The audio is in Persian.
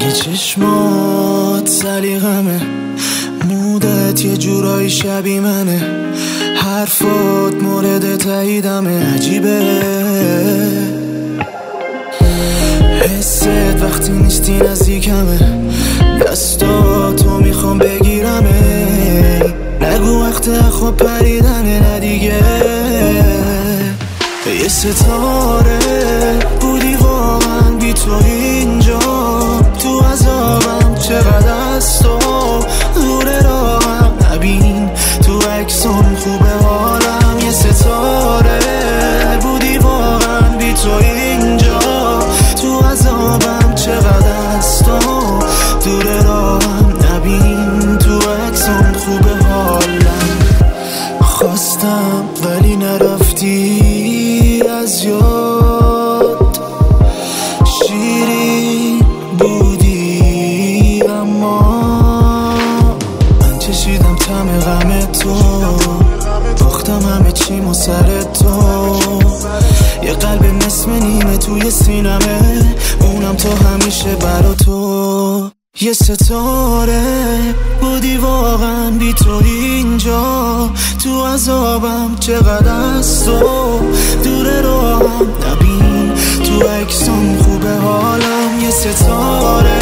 چشمات سلیقمه، مودت یه جورایی شبیه منه، حرفات مورد تاییدمه، عجیبه حست وقتی نیستی نزدیکمه، دستاتو میخوام بگیرمه، نگو وقت خواب پریدنه نه دیگه. یه ستاره بودی واقعا بی تو اینجا، تو عذابم چقدر از تو دور راهم، نبین تو عکسام خوبه حالم. یه ستاره بودی واقعا بی تو اینجا، تو عذابم چقدر از تو دور راهم، نبین تو عکسام خوبه حالم. خواستم ولی نرفتی از یاد، شیرین بودی اما من چشیدم طعم غم تو، باختم همه چیمو سر تو، یه قلب نصف نیمه توی سینمه، اونم تو همیشه برا تو. یه ستاره بودی واقعا بی تو اینجا، تو عذابم چقدر از تو دور راهم، نبین تو عکسام خوبه حالم. یه ستاره